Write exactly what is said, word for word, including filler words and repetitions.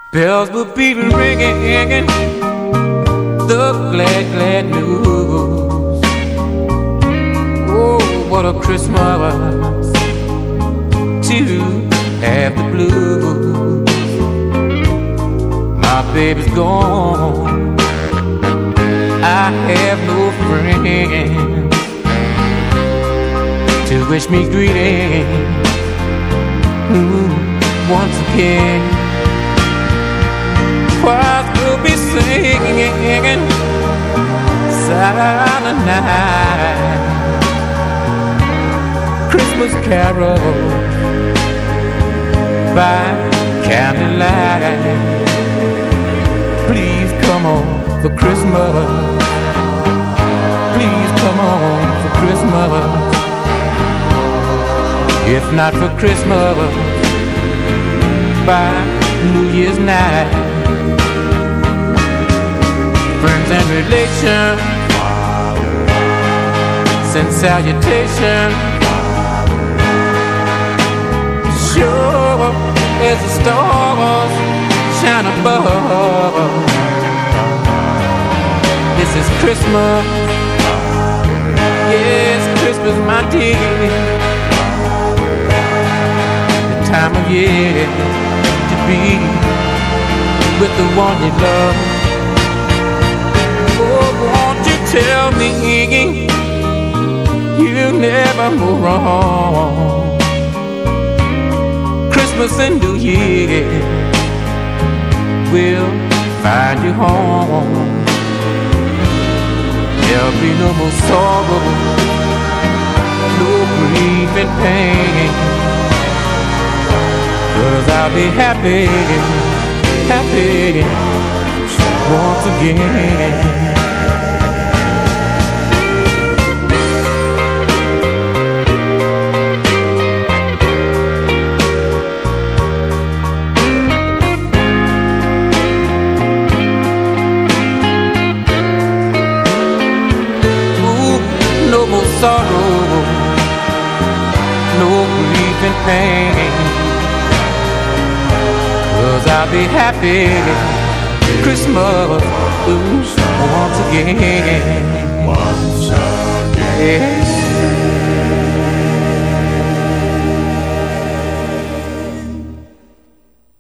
Bells will be ringing, the glad, glad news. Oh, what a Christmas to have the blues. My baby's gone, I have no friends to wish me greetings. Ooh, once again, choirs will be singing silent night, Christmas carols by candlelight. Please come on for Christmas, please come on for Christmas. If not for Christmas, by New Year's night, friends and relations send salutations. Sure as the stars shine above, this is Christmas. Yes, Christmas, my dear, the time of year to be with the one you love. Oh, won't you tell me you never move wrong? Christmas and New Year will find you home. There'll be no more sorrow, no grief and pain, 'cause I'll be happy, happy once again. No more sorrow, no grief and pain, 'cause I'll be happy Christmas ooh, once again. Once again. Yeah.